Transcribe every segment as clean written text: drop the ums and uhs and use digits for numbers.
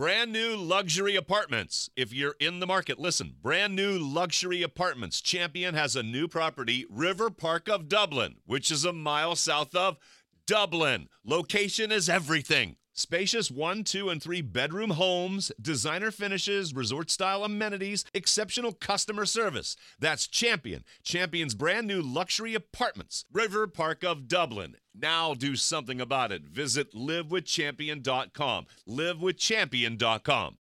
Brand new luxury apartments. If you're in the market, listen. Brand new luxury apartments. Champion has a new property, River Park of Dublin, which is a mile south of Dublin. Location is everything. Spacious 1, 2, and 3 bedroom homes, designer finishes, resort-style amenities, exceptional customer service. That's Champion. Champion's brand new luxury apartments, River Park of Dublin. Now do something about it. Visit livewithchampion.com. Livewithchampion.com.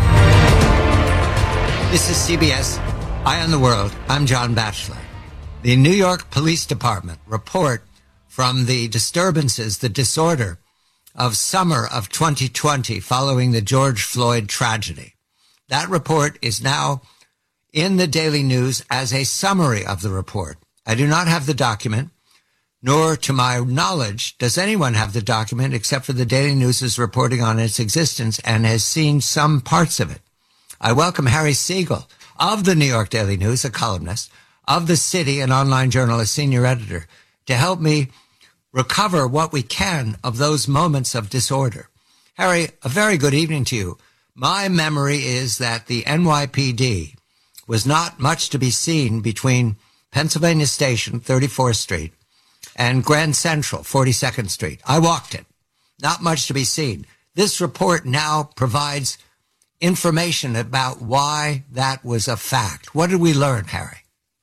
This is CBS Eye on the World. I'm John Batchelor. The New York Police Department report from the disturbances, the disorder of summer of 2020 following the George Floyd tragedy. That report is now in the Daily News as a summary of the report. I do not have the document, nor to my knowledge does anyone have the document except for the Daily News' reporting on its existence and has seen some parts of it. I welcome Harry Siegel of the New York Daily News, a columnist, of The City, an online journalist, senior editor, to help me recover what we can of those moments of disorder. Harry, a very good evening to you. My memory is that the NYPD was not much to be seen between Pennsylvania Station, 34th Street, and Grand Central, 42nd Street. I walked it. Not much to be seen. This report now provides information about why that was a fact. What did we learn, Harry?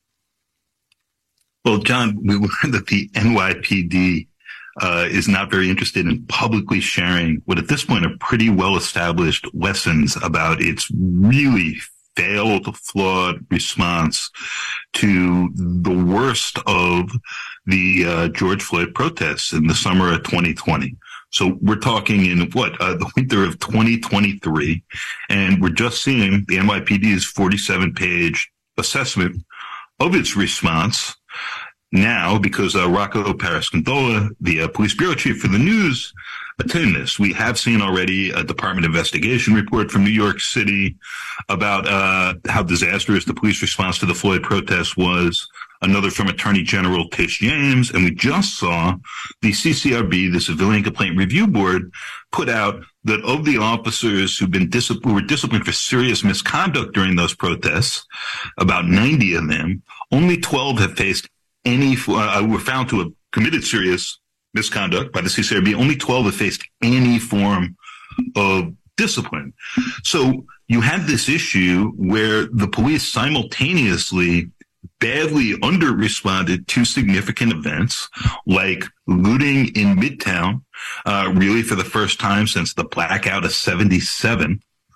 Well, John, we learned that the NYPD is not very interested in publicly sharing what at this point are pretty well-established lessons about its really failed, flawed response to the worst of the George Floyd protests in the summer of 2020. So we're talking in the winter of 2023, and we're just seeing the NYPD's 47-page assessment of its response. Now, because Rocco Parascandola, the police bureau chief for the news, attended this. We have seen already a department investigation report from New York City about how disastrous the police response to the Floyd protests was. Another from Attorney General Tish James. And we just saw the CCRB, the Civilian Complaint Review Board, put out that of the officers who were disciplined for serious misconduct during those protests, about 90 of them, only 12 have faced were found to have committed serious misconduct by the CCRB. Only 12 have faced any form of discipline. So you had this issue where the police simultaneously badly under-responded to significant events like looting in Midtown, really for the first time since the blackout of 77.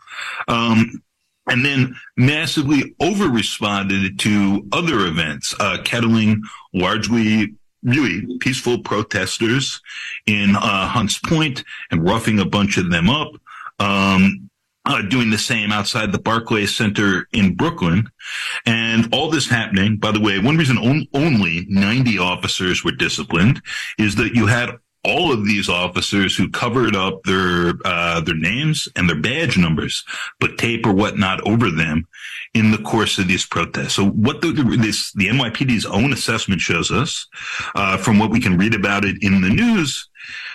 And then massively over-responded to other events, kettling largely really peaceful protesters in Hunts Point and roughing a bunch of them up, doing the same outside the Barclays Center in Brooklyn. And all this happening, by the way, one reason only 90 officers were disciplined is that you had all of these officers who covered up their names and their badge numbers, put tape or whatnot over them in the course of these protests. So what the NYPD's own assessment shows us, from what we can read about it in the news,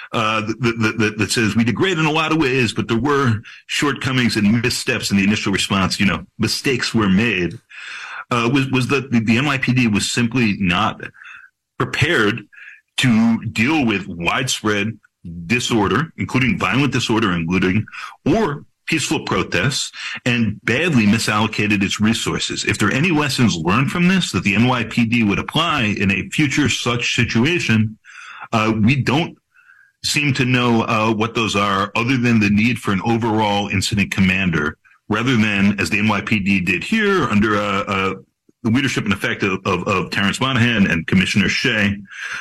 that says we did great in a lot of ways, but there were shortcomings and missteps in the initial response. Mistakes were made. Was that the NYPD was simply not prepared to deal with widespread disorder, including violent disorder and looting, or peaceful protests, and badly misallocated its resources. If there are any lessons learned from this that the NYPD would apply in a future such situation, we don't seem to know what those are, other than the need for an overall incident commander, rather than, as the NYPD did here, under the leadership and effect of Terrence Monahan and Commissioner Shea,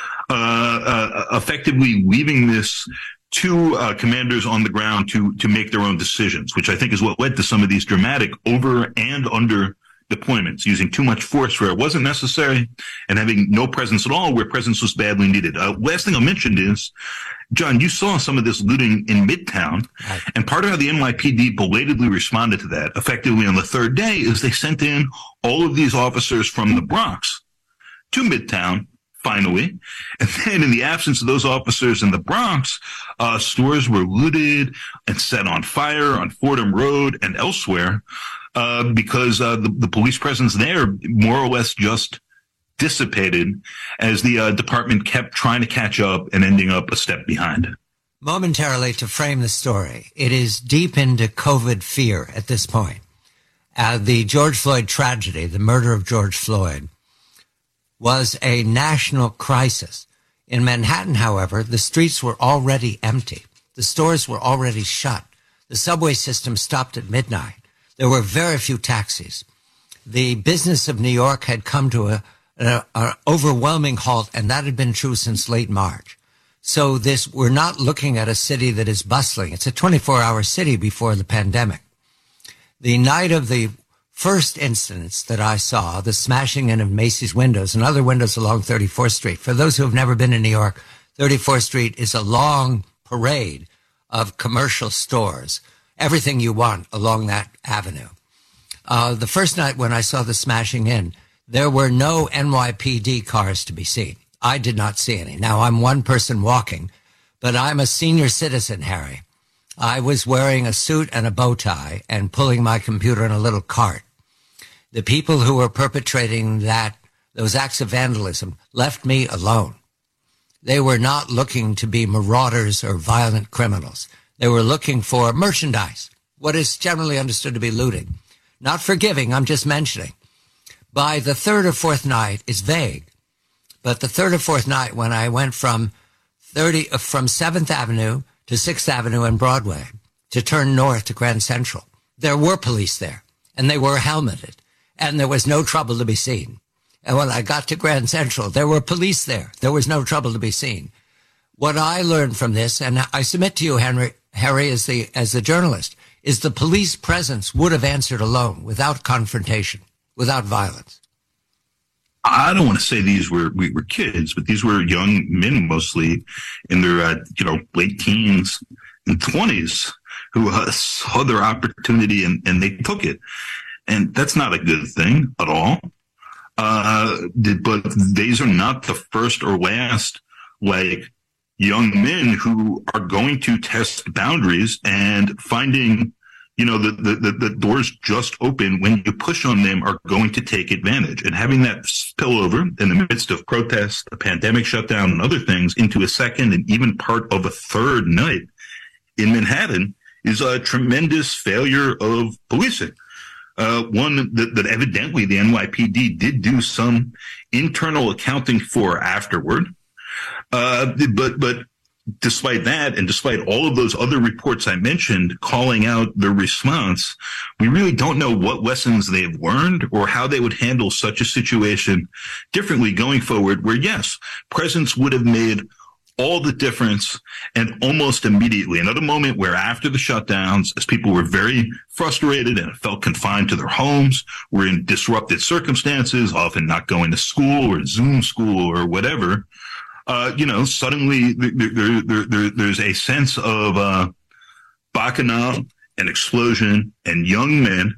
effectively leaving this to commanders on the ground to make their own decisions, which I think is what led to some of these dramatic over and under deployments, using too much force where it wasn't necessary and having no presence at all where presence was badly needed. Last thing I'll mention is, John, you saw some of this looting in Midtown, right, and part of how the NYPD belatedly responded to that, effectively on the third day, is they sent in all of these officers from the Bronx to Midtown, finally. And then in the absence of those officers in the Bronx, stores were looted and set on fire on Fordham Road and elsewhere because the police presence there more or less just dissipated as the department kept trying to catch up and ending up a step behind. Momentarily, to frame the story, it is deep into COVID fear at this point. The George Floyd tragedy, the murder of George Floyd, was a national crisis. In Manhattan, however, the streets were already empty. The stores were already shut. The subway system stopped at midnight. There were very few taxis. The business of New York had come to an overwhelming halt, and that had been true since late March. So we're not looking at a city that is bustling. It's a 24-hour city before the pandemic. The night of the first incidents that I saw, the smashing in of Macy's windows and other windows along 34th Street. For those who have never been in New York, 34th Street is a long parade of commercial stores, everything you want along that avenue. The first night when I saw the smashing in, there were no NYPD cars to be seen. I did not see any. Now, I'm one person walking, but I'm a senior citizen, Harry. I was wearing a suit and a bow tie and pulling my computer in a little cart. The people who were perpetrating those acts of vandalism left me alone. They were not looking to be marauders or violent criminals. They were looking for merchandise, what is generally understood to be looting. Not forgiving, I'm just mentioning. By the third or fourth night, it's vague, but the third or fourth night when I went from 7th Avenue to 6th Avenue and Broadway to turn north to Grand Central, there were police there, and they were helmeted. And there was no trouble to be seen. And when I got to Grand Central, there were police there. There was no trouble to be seen. What I learned from this, and I submit to you, Harry, as the journalist, is the police presence would have answered alone, without confrontation, without violence. I don't want to say these were kids, but these were young men, mostly in their late teens and 20s, who saw their opportunity and they took it. And that's not a good thing at all. But these are not the first or last, young men who are going to test boundaries and finding, the doors just open when you push on them are going to take advantage. And having that spill over in the midst of protests, a pandemic shutdown, and other things into a second and even part of a third night in Manhattan is a tremendous failure of policing. One that evidently the NYPD did do some internal accounting for afterward. But despite that, and despite all of those other reports I mentioned calling out the response, we really don't know what lessons they've learned or how they would handle such a situation differently going forward, where, yes, presence would have made all the difference, and almost immediately. Another moment where after the shutdowns, as people were very frustrated and felt confined to their homes, were in disrupted circumstances, often not going to school or Zoom school or whatever, suddenly there's a sense of bacchanal and explosion and young men,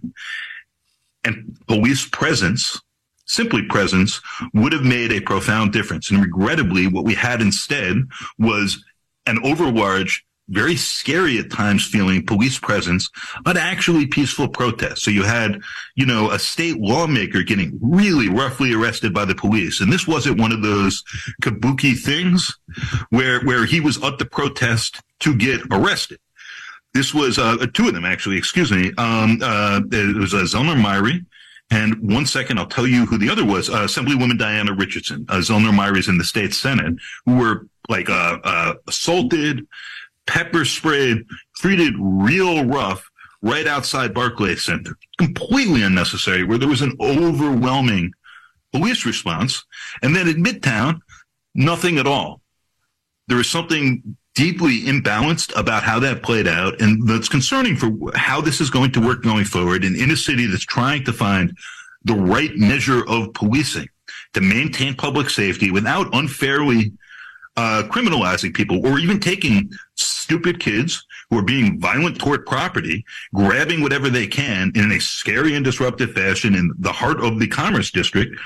and police presence, simply presence, would have made a profound difference. And regrettably, what we had instead was an overlarge, very scary at times feeling police presence, but actually peaceful protest. So you had, a state lawmaker getting really roughly arrested by the police. And this wasn't one of those kabuki things where he was at the protest to get arrested. This was two of them, actually, excuse me. It was Zellner Myrie. And 1 second, I'll tell you who the other was. Assemblywoman Diana Richardson, Zellner Myrie's in the state Senate, who were assaulted, pepper sprayed, treated real rough right outside Barclays Center. Completely unnecessary, where there was an overwhelming police response. And then at Midtown, nothing at all. There was something deeply imbalanced about how that played out, and that's concerning for how this is going to work going forward. And in a city that's trying to find the right measure of policing to maintain public safety without unfairly criminalizing people, or even taking stupid kids who are being violent toward property, grabbing whatever they can in a scary and disruptive fashion in the heart of the Commerce District,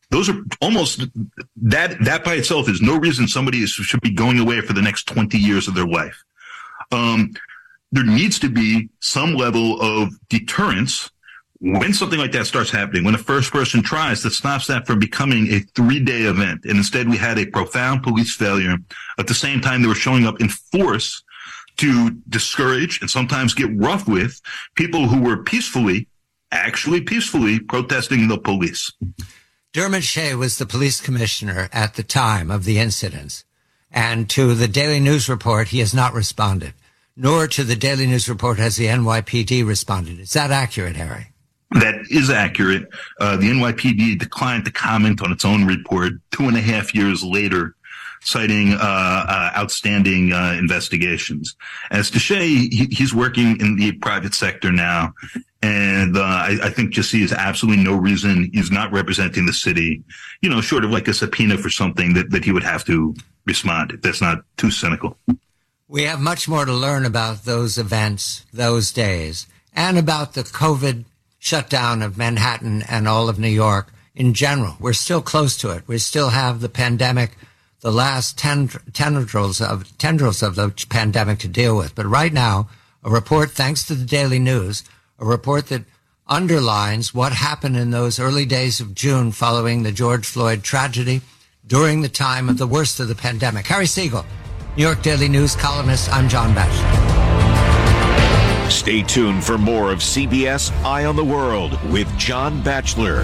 Those are almost that by itself is no reason somebody should be going away for the next 20 years of their life. There needs to be some level of deterrence when something like that starts happening, when a first person tries, that stops that from becoming a 3-day event. And instead we had a profound police failure. At the same time, they were showing up in force to discourage and sometimes get rough with people who were actually peacefully protesting the police. Dermot Shea was the police commissioner at the time of the incidents. And to the Daily News report, he has not responded. Nor to the Daily News report has the NYPD responded. Is that accurate, Harry? That is accurate. The NYPD declined to comment on its own report 2.5 years later, citing outstanding investigations. As to Shea, he's working in the private sector now, and I think just sees absolutely no reason he's not representing the city, short of like a subpoena for something that he would have to respond, if that's not too cynical. We have much more to learn about those events, those days, and about the COVID shutdown of Manhattan and all of New York in general. We're still close to it. We still have the pandemic, the last tendrils of the pandemic to deal with. But right now, a report, thanks to the Daily News, a report that underlines what happened in those early days of June following the George Floyd tragedy during the time of the worst of the pandemic. Harry Siegel, New York Daily News columnist. I'm John Batchelor. Stay tuned for more of CBS Eye on the World with John Batchelor.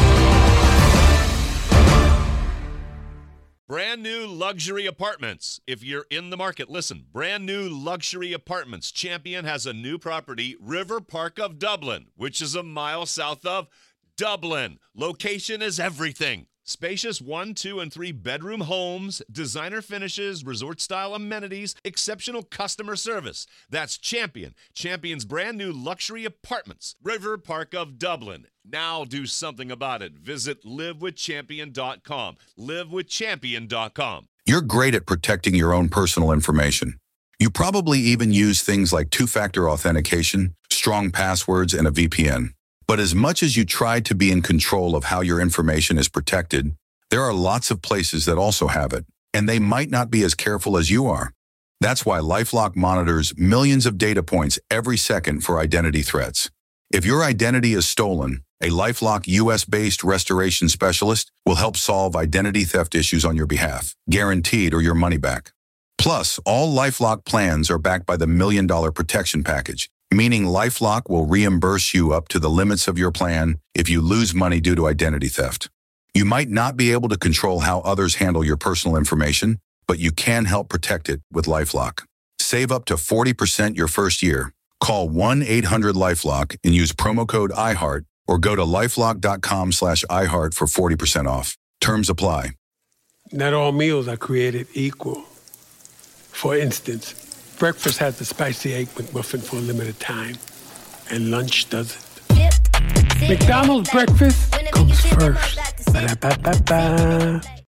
Brand new luxury apartments. If you're in the market, listen. Brand new luxury apartments. Champion has a new property, River Park of Dublin, which is a mile south of Dublin. Location is everything. Spacious 1, 2, and 3 bedroom homes, designer finishes, resort-style amenities, exceptional customer service. That's Champion. Champion's brand new luxury apartments. River Park of Dublin. Now do something about it. Visit livewithchampion.com. Livewithchampion.com. You're great at protecting your own personal information. You probably even use things like two-factor authentication, strong passwords, and a VPN. But as much as you try to be in control of how your information is protected, there are lots of places that also have it, and they might not be as careful as you are. That's why LifeLock monitors millions of data points every second for identity threats. If your identity is stolen, a LifeLock US-based restoration specialist will help solve identity theft issues on your behalf, guaranteed or your money back. Plus, all LifeLock plans are backed by the $1 Million Protection Package, meaning LifeLock will reimburse you up to the limits of your plan if you lose money due to identity theft. You might not be able to control how others handle your personal information, but you can help protect it with LifeLock. Save up to 40% your first year. Call 1-800-LifeLock and use promo code iHeart or go to lifelock.com/iHeart for 40% off. Terms apply. Not all meals are created equal. For instance, breakfast has the spicy egg McMuffin for a limited time, and lunch doesn't. McDonald's breakfast comes first. Ba-da-ba-ba-ba.